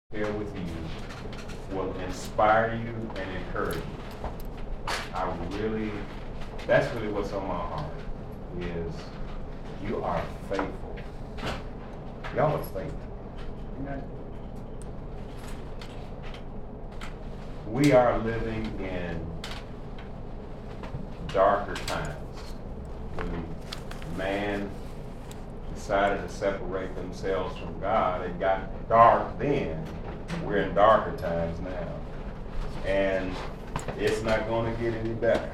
share with you will inspire you and encourage you. That's really what's on my heart, is you are faithful. Y'all are faithful. Amen. We are living in darker times. When man decided to separate themselves from God, it got dark then. We're in darker times now. And it's not going to get any better.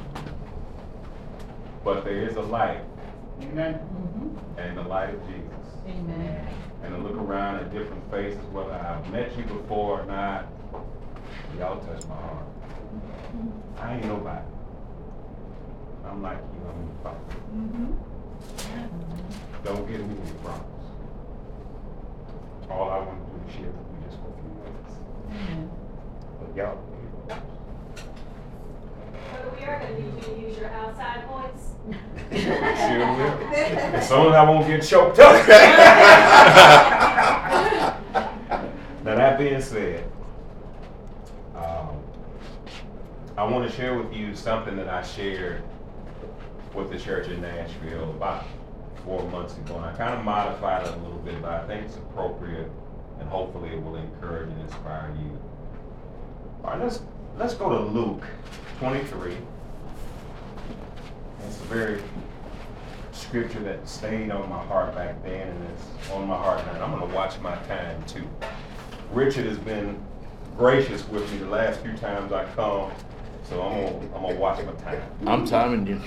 But there is a light. Amen. Mm-hmm. And the light of Jesus. Amen. And to look around at different faces, whether I've met you before or not, y'all touch my heart. I ain't nobody. I'm like you, I'm your father. Mm-hmm. Don't give me any problems. All I want to do is share with you just for a few minutes. Mm-hmm. But y'all But we are going to need you to use your outside voice. sure will. As soon as I won't get choked up. Now that being said, I want to share with you something that I shared with the church in Nashville about 4 months ago, and I kind of modified it a little bit, but I think it's appropriate, and hopefully it will encourage and inspire you. All right, let's go to Luke 23. It's a very scripture that stayed on my heart back then, and it's on my heart now. I'm going to watch my time too. Richard has been gracious with me the last few times I come, so I'm gonna watch my time. I'm timing you.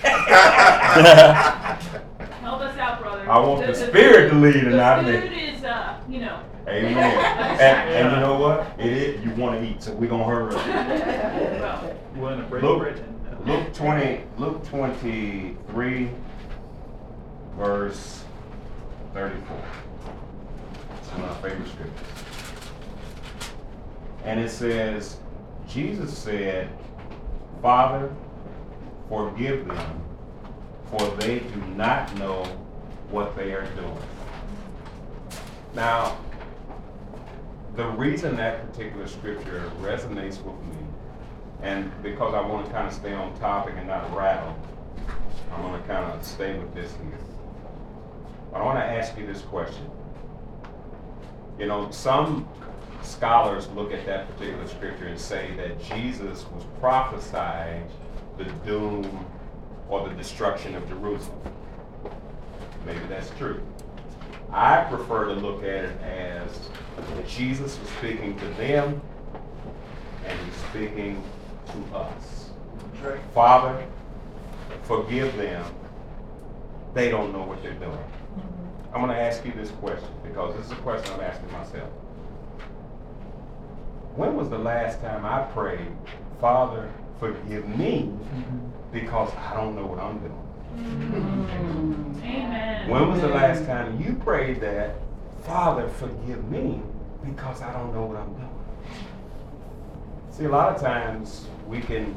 Help us out, brother. I want the Spirit to lead and not me. The food is, Amen. and you know what? It is. You want to eat, so we're gonna hurry up. Luke 23, verse 34. It's one of my favorite scriptures. And it says, Jesus said, Father, forgive them, for they do not know what they are doing. Now, the reason that particular scripture resonates with me, and because I want to kind of stay on topic and not rattle, I'm going to kind of stay with this here. I want to ask you this question. You know, some scholars look at that particular scripture and say that Jesus was prophesying the doom or the destruction of Jerusalem. Maybe that's true. I prefer to look at it as Jesus was speaking to them and he's speaking to us. Right. Father, forgive them. They don't know what they're doing. Mm-hmm. I'm going to ask you this question because this is a question I'm asking myself. When was the last time I prayed, Father, forgive me because I don't know what I'm doing? Amen. When was the last time you prayed that, Father, forgive me because I don't know what I'm doing? See, a lot of times we can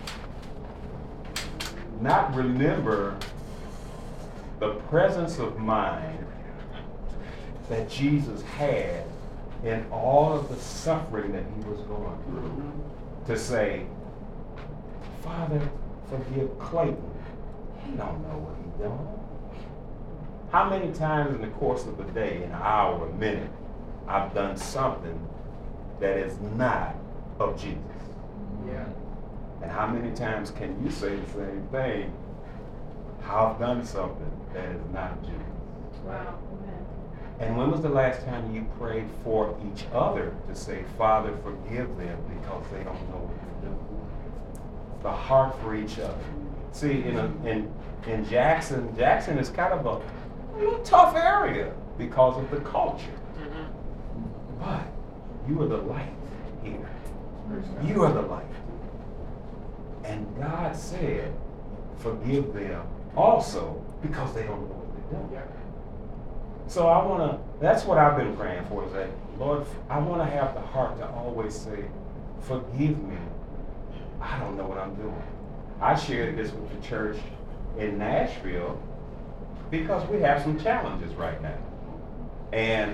not remember the presence of mind that Jesus had in all of the suffering that he was going through, to say, Father, forgive Clayton. He don't know what he's doing. How many times in the course of a day, an hour, a minute, I've done something that is not of Jesus? Yeah. And how many times can you say the same thing? I've done something that is not of Jesus. Wow. And when was the last time you prayed for each other to say, Father, forgive them because they don't know what they're doing? The heart for each other. See, in Jackson is kind of a little tough area because of the culture. Mm-hmm. But you are the light here. You are the light. And God said, forgive them also because they don't know what they're doing. Yeah. So that's what I've been praying for, is that, Lord, I want to have the heart to always say, forgive me. I don't know what I'm doing. I shared this with the church in Nashville because we have some challenges right now. And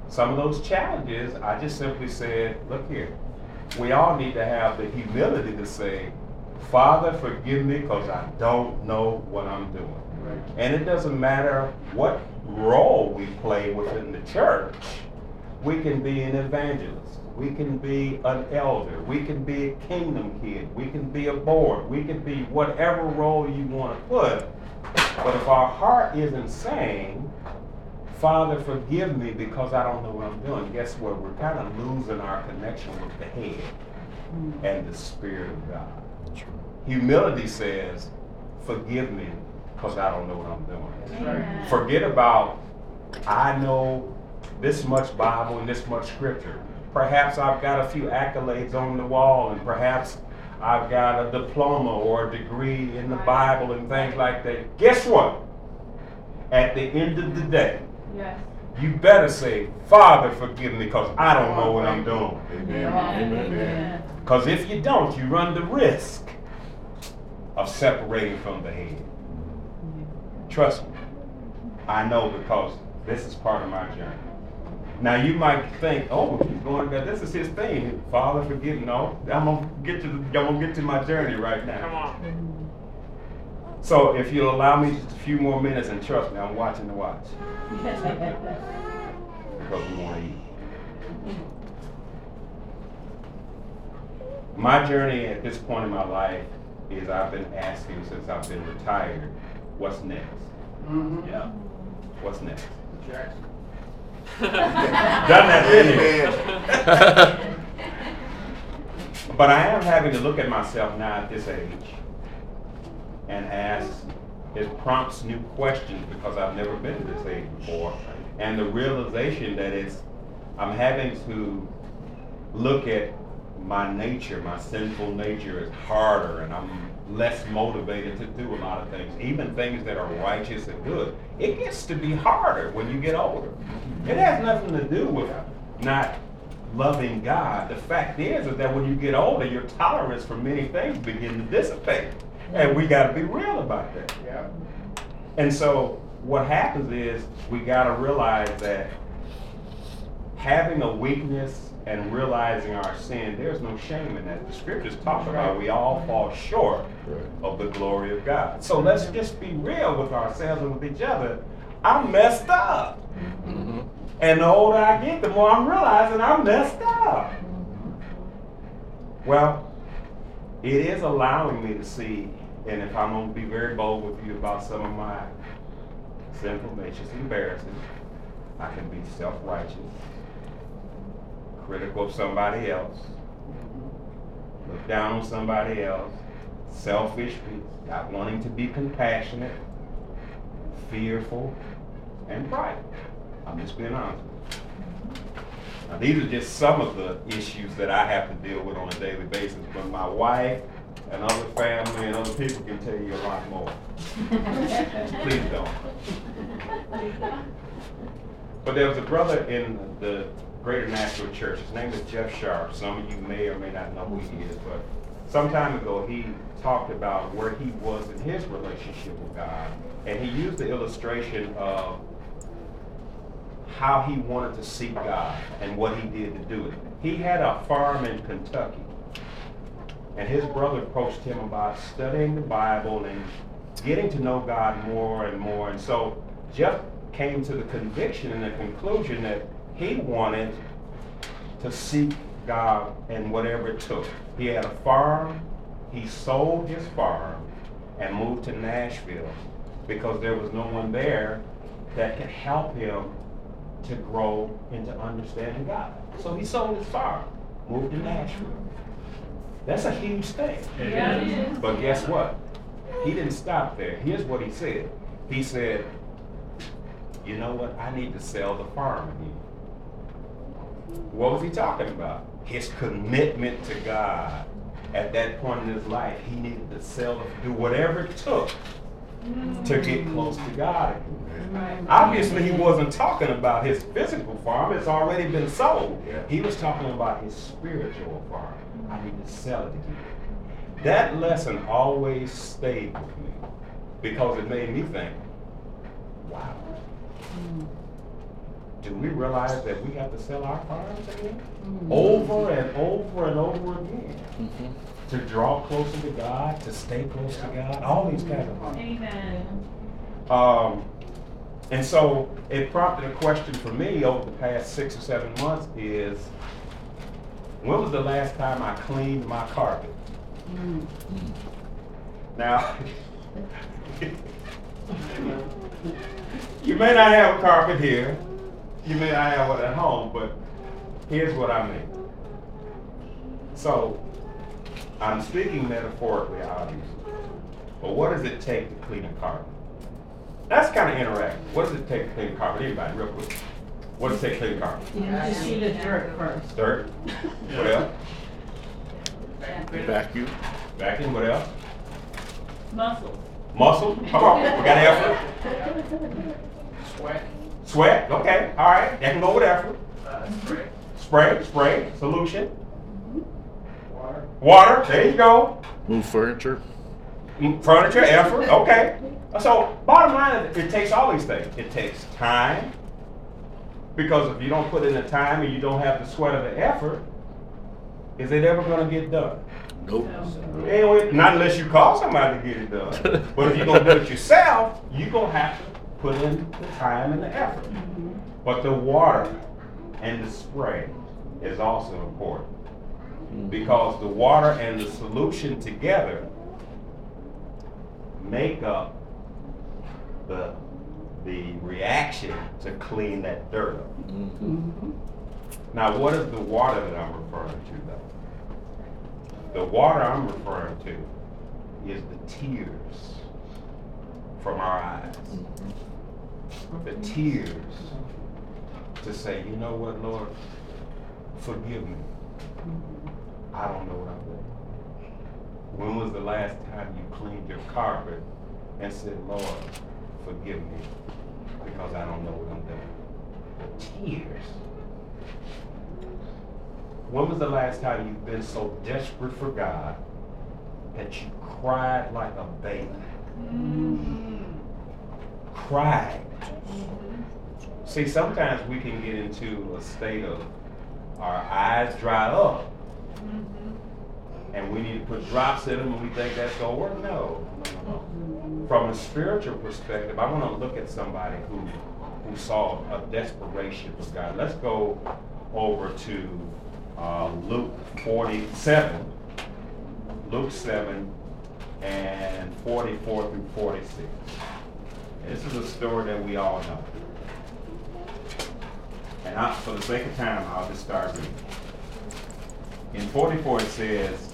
some of those challenges, I just simply said, look here, we all need to have the humility to say, Father, forgive me because I don't know what I'm doing. Right. And it doesn't matter what role we play within the church. We can be an evangelist. We can be an elder. We can be a kingdom kid. We can be a board. We can be whatever role you want to put. But if our heart isn't saying, Father, forgive me because I don't know what I'm doing, guess what? We're kind of losing our connection with the head and the Spirit of God. Humility says, forgive me because I don't know what I'm doing. Amen. Forget about, I know this much Bible and this much scripture. Perhaps I've got a few accolades on the wall, and perhaps I've got a diploma or a degree in the Bible and things like that. Guess what? At the end of the day, Yes. you better say, Father, forgive me because I don't know what I'm doing. Amen. Because if you don't, you run the risk of separating from the head. Trust me, I know because this is part of my journey. Now you might think, oh, he's going to, this is his thing. Father, forgive me. No, I'm gonna get to my journey right now. Come on. So if you'll allow me just a few more minutes, and trust me, I'm watching the watch. Because we want to eat. My journey at this point in my life is I've been asking since I've been retired, what's next? Mm-hmm. Yeah. What's next? Jackson. Done that, didn't it? But I am having to look at myself now at this age and ask, it prompts new questions because I've never been to this age before. And the realization that I'm having to look at my nature, my sinful nature is harder, and I'm less motivated to do a lot of things, even things that are righteous and good. It gets to be harder when you get older. It has nothing to do with not loving God. The fact is that when you get older, your tolerance for many things begin to dissipate. And we got to be real about that. Yeah. And so what happens is we got to realize that having a weakness and realizing our sin, there's no shame in that. The scriptures talk about we all fall short of the glory of God. So let's just be real with ourselves and with each other. I'm messed up. Mm-hmm. And the older I get, the more I'm realizing I'm messed up. Well, it is allowing me to see, and if I'm going to be very bold with you about some of my sinful natures, embarrassing, I can be self-righteous, critical of somebody else, look down on somebody else, selfish, not wanting to be compassionate, fearful, and prideful. I'm just being honest with you. Now, these are just some of the issues that I have to deal with on a daily basis, but my wife and other family and other people can tell you a lot more. Please don't. But there was a brother in the Greater Nashville Church. His name is Jeff Sharp. Some of you may or may not know who he is, but some time ago he talked about where he was in his relationship with God, and he used the illustration of how he wanted to seek God and what he did to do it. He had a farm in Kentucky, and his brother approached him about studying the Bible and getting to know God more and more. And so Jeff came to the conviction and the conclusion that he wanted to seek God and whatever it took. He had a farm. He sold his farm and moved to Nashville because there was no one there that could help him to grow into understanding God. So he sold his farm, moved to Nashville. That's a huge thing. Yeah, it is. But guess what? He didn't stop there. Here's what he said. He said, you know what? I need to sell the farm again. What was he talking about? His commitment to God. At that point in his life, he needed to sell, do whatever it took to get close to God again. Right. Obviously, he wasn't talking about his physical farm. It's already been sold. He was talking about his spiritual farm. I need to sell it again. That lesson always stayed with me because it made me think, wow. do we realize that we have to sell our farms again? Over and over and over again. Mhm. To draw closer to God, to stay close to God, all these kinds of things. Amen. And so it prompted a question for me over the past 6 or 7 months is, when was the last time I cleaned my carpet? Now, you may not have a carpet here, you may not have one at home, but here's what I mean. So, I'm speaking metaphorically, obviously, but what does it take to clean a carpet? That's kind of interactive. What does it take to clean a carpet? Anybody, real quick. What does it take to clean a carpet? You just see the dirt first. Dirt. What else? Vacuum. Vacuum. What else? Muscles. Muscle. Come on. We got effort. Sweat. Sweat. Okay. All right. That can go with effort. Spray. Spray. Solution. Water. Water. There you go. Move furniture. Furniture. Effort. Okay. So bottom line is it takes all these things. It takes time. Because if you don't put in the time and you don't have the sweat of the effort, is it ever going to get done? Nope. Anyway, not unless you call somebody to get it done. But if you're going to do it yourself, you're going to have to put in the time and the effort. But the water and the spray is also important. Because the water and the solution together make up the reaction to clean that dirt up. Now, what is the water that I'm referring to, though? The water I'm referring to is the tears from our eyes. The tears to say, you know what, Lord, forgive me. I don't know what I'm doing. When was the last time you cleaned your carpet and said, Lord, forgive me because I don't know what I'm doing? The tears. When was the last time you've been so desperate for God that you cried like a baby? Cried. See, sometimes we can get into a state of our eyes dry up and we need to put drops in them and we think that's going to work. No. From a spiritual perspective, I want to look at somebody who saw a desperation for God. Let's go over to Luke 47, Luke 7 and 44 through 46. This is a story that we all know. And for the sake of time, I'll just start reading. In 44 it says,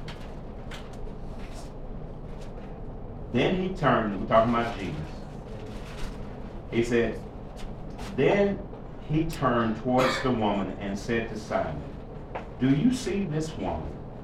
then he turned, we're talking about Jesus. He said, then he turned towards the woman and said to Simon, do you see this woman?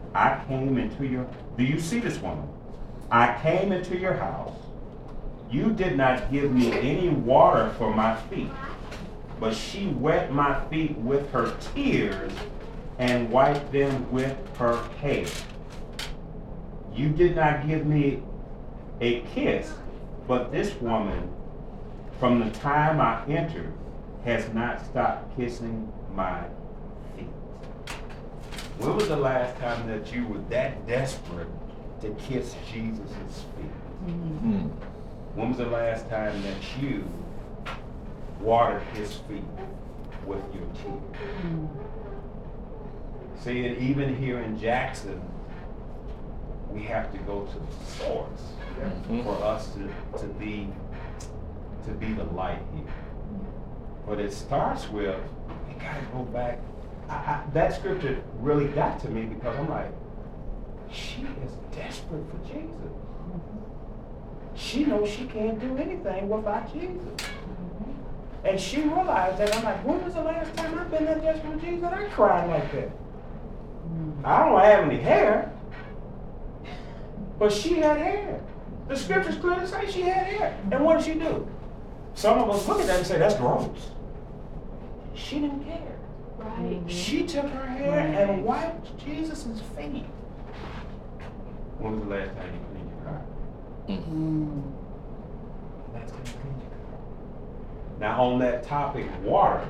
Do you see this woman? I came into your house. You did not give me any water for my feet, but she wet my feet with her tears and wiped them with her hair. You did not give me a kiss, but this woman, from the time I entered, has not stopped kissing my feet. When was the last time that you were that desperate to kiss Jesus' feet? When was the last time that you watered his feet with your tears? See, and even here in Jackson, we have to go to the source for us to be the light here. But it starts with, we gotta go back. That scripture really got to me because I'm like, she is desperate for Jesus. She knows she can't do anything without Jesus. And she realized that. I'm like, when was the last time I've been that desperate for Jesus? I cried like that. I don't have any hair, but she had hair. The scriptures clearly say she had hair. And what did she do? Some of us look at that and say, that's gross. She didn't care. Right. She took her hair and wiped Jesus' feet. When was the last time you cleaned your car? Last time you cleaned your car. Now on that topic, water,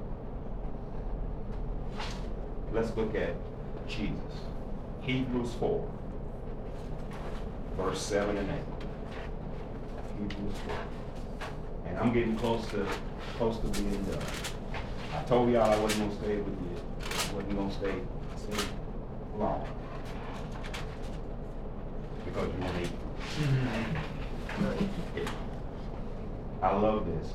let's look at Jesus. Hebrews 4, verse 7 and 8. Hebrews 4. And I'm getting close to being done. I told y'all I wasn't gonna stay with you. I wasn't gonna stay long. Because you want to eat. I love this.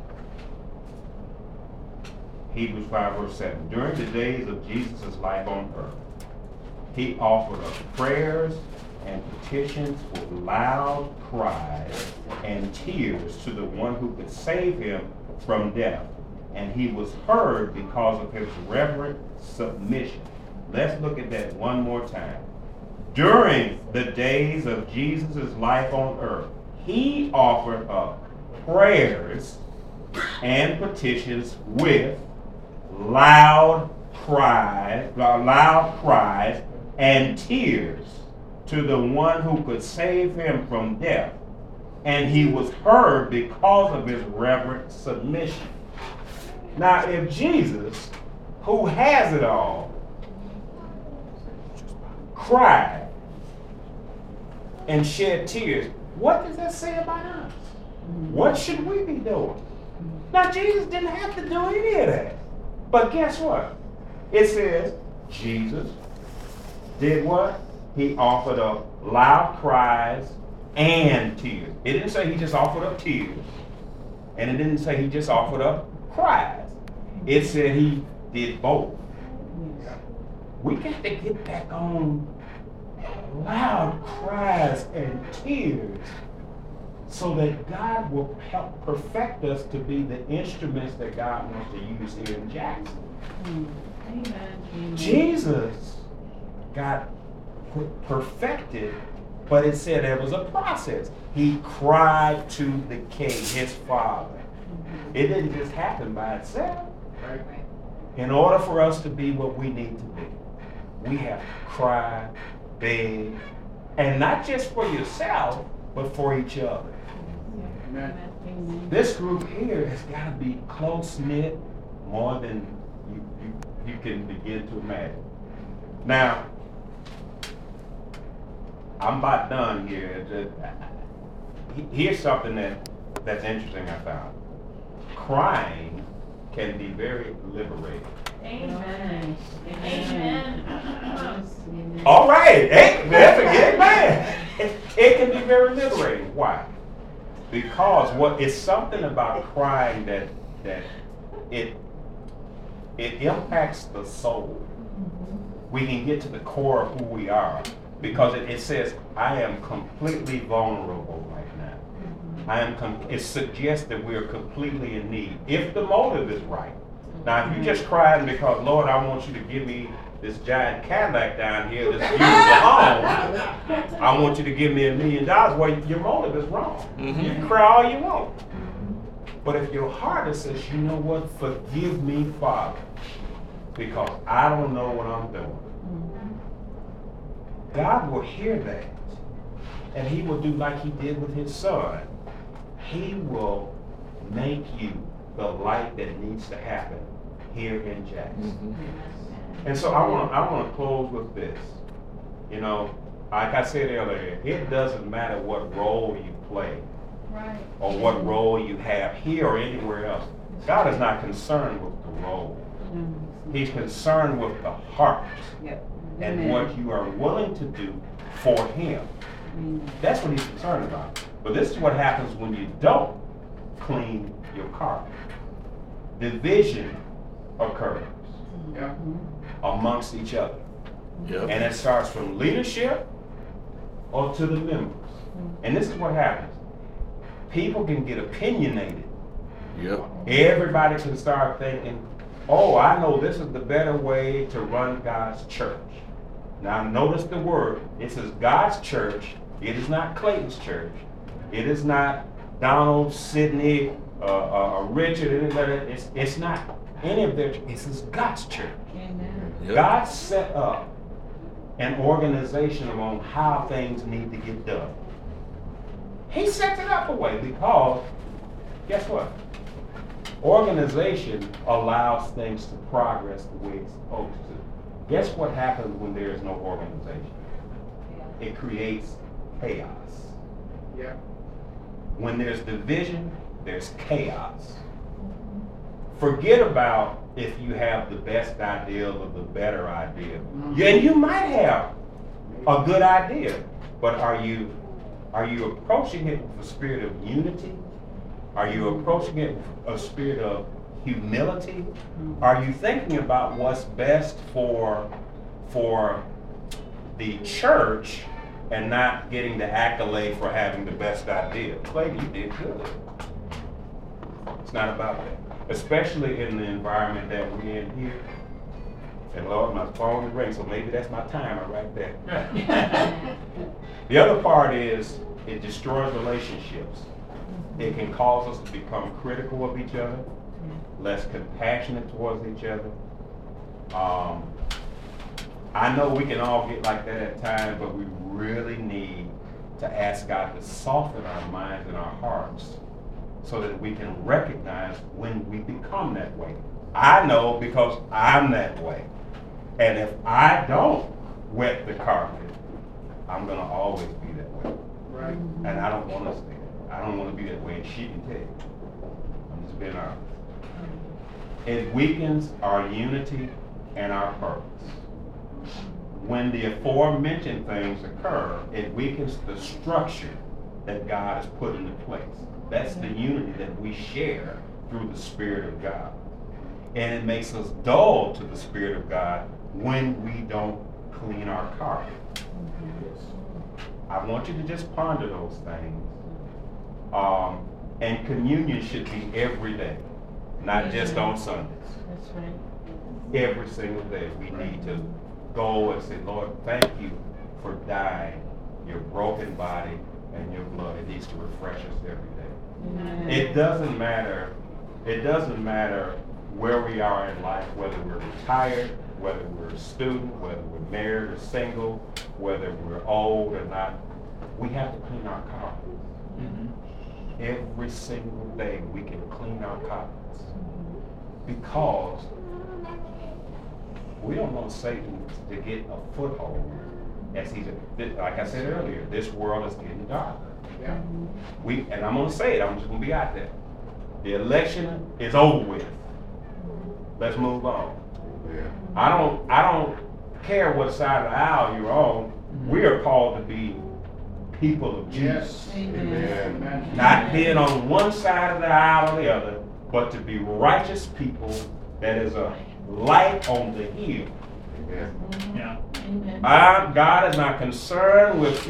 Hebrews 5 verse 7. During the days of Jesus' life on earth, he offered up prayers and petitions with loud cries and tears to the one who could save him from death. And he was heard because of his reverent submission. Let's look at that one more time. During the days of Jesus' life on earth, he offered up prayers and petitions with loud cries and tears to the one who could save him from death. And he was heard because of his reverent submission. Now, if Jesus, who has it all, cried and shed tears, what does that say about us? What should we be doing? Now, Jesus didn't have to do any of that. But guess what? It says Jesus did what? He offered up loud cries and tears. It didn't say he just offered up tears. And it didn't say he just offered up cries. It said he did both. We got to get back on loud cries and tears so that God will help perfect us to be the instruments that God wants to use here in Jackson. Amen. Jesus got perfected, but it said there was a process. He cried to the king, his father. It didn't just happen by itself. In order for us to be what we need to be, we have to cry, beg, and not just for yourself, but for each other. Amen. This group here has got to be close-knit more than you can begin to imagine. Now, I'm about done here. Here's something that's interesting I found. Crying can be very liberating. Amen. Amen. Amen. All right, that's a good man. It can be very liberating. Why? Because it's something about crying that it impacts the soul. We can get to the core of who we are because it says, I am completely vulnerable right now. It suggests that we are completely in need, if the motive is right. Now, if you're just crying because, Lord, I want you to give me this giant Cadillac down here, this beautiful home, I want you to give me $1 million, well, your motive is wrong. You can cry all you want. But if your heart says, you know what, forgive me, Father, because I don't know what I'm doing, God will hear that, and he will do like he did with his son. He will make you the light that needs to happen here in Jackson. And so I want to close with this. You know, like I said earlier, it doesn't matter what role you play or what role you have here or anywhere else. God is not concerned with the role. He's concerned with the heart and what you are willing to do for him. That's what he's concerned about. But this is what happens when you don't clean your carpet. Division occurs Yeah. amongst each other. Yep. And it starts from leadership or to the members. And this is what happens. People can get opinionated. Yep. Everybody can start thinking, oh, I know this is the better way to run God's church. Now notice the word. It says God's church. It is not Clayton's church. It is not Donald, Sidney, Richard, anybody. It's not any of their. It says God's church. Yep. God set up an organization on how things need to get done. He sets it up a way because, guess what? Organization allows things to progress the way it's supposed to. Guess what happens when there is no organization? It creates chaos. Yeah. When there's division, there's chaos. Forget about if you have the best idea or the better idea. Yeah, and you might have a good idea, but are you approaching it with a spirit of unity? Are you approaching it with a spirit of humility? Are you thinking about what's best for the church and not getting the accolade for having the best idea? Clay, you did good. It's not about that. Especially in the environment that we're in here. And Lord, my phone is ringing, so maybe that's my timer right there. The other part is it destroys relationships. It can cause us to become critical of each other, less compassionate towards each other. I know we can all get like that at times, but we really need to ask God to soften our minds and our hearts so that we can recognize when we become that way. I know because I'm that way. And if I don't wet the carpet, I'm going to always be that way. Right. And I don't want to stay that. I don't want to be that way, and she can tell you. I'm just being honest. It weakens our unity and our purpose. When the aforementioned things occur, it weakens the structure that God has put into place. That's the unity that we share through the Spirit of God. And it makes us dull to the Spirit of God when we don't clean our carpet. I want you to just ponder those things. And communion should be every day, not just on Sundays. That's right. Every single day we need to go and say, Lord, thank you for dying your broken body and your blood. It needs to refresh us every day. Amen. It doesn't matter where we are in life, whether we're retired, whether we're a student, whether we're married or single, whether we're old or not. We have to clean our carpets. Every single day we can clean our carpets because we don't want Satan to get a foothold as he's, like I said earlier, this world is getting darker. Yeah. And I'm going to say it, I'm just going to be out there. The election is over with. Let's move on. Yeah. I don't care what side of the aisle you're on. We are called to be people of Jesus. Yes. Amen. Amen. Not being on one side of the aisle or the other, but to be righteous people that is a light on the hill. Yeah. Amen. God is not concerned with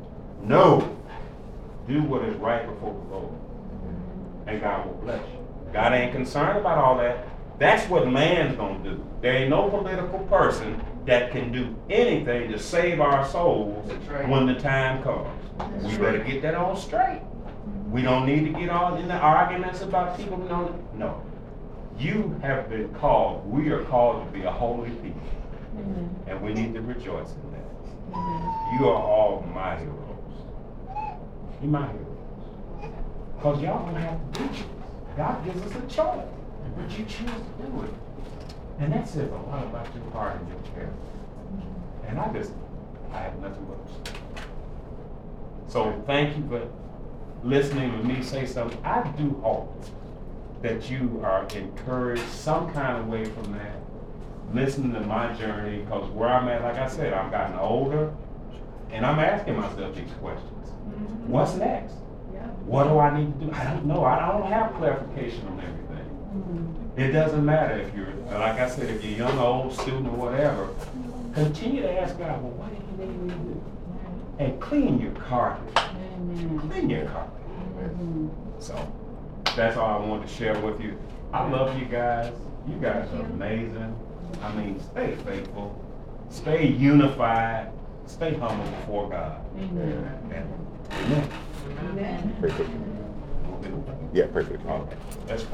do what is right before the Lord. And God will bless you. God ain't concerned about all that. That's what man's gonna do. There ain't no political person that can do anything to save our souls That's right. when the time comes. We better get that all straight. We don't need to get all in the arguments about people. No. You have been called, we are called to be a holy people. Amen. And we need to rejoice in that. Amen. You are all my heroes. You're my heroes. Because y'all don't have to do it. God gives us a choice. But you choose to do it. And that says a lot about your heart and your character. And I have nothing but to say. So thank you for listening to me say something. I do hope that you are encouraged some kind of way from that. Listening to my journey, because where I'm at, like I said, I've gotten older, and I'm asking myself these questions. What's next? Yeah. What do I need to do? I don't know. I don't have clarification on everything. It doesn't matter if you're, like I said, if you're young, old, student, or whatever, continue to ask God, well, what do you need me to do? And clean your carpet. Amen. Clean your carpet. Mhm. So, that's all I wanted to share with you. I love you guys. You guys are amazing. I mean, stay faithful. Stay unified. Stay humble before God. Amen. Amen. Amen. Perfect. Yeah, perfect. Okay. Let's pray.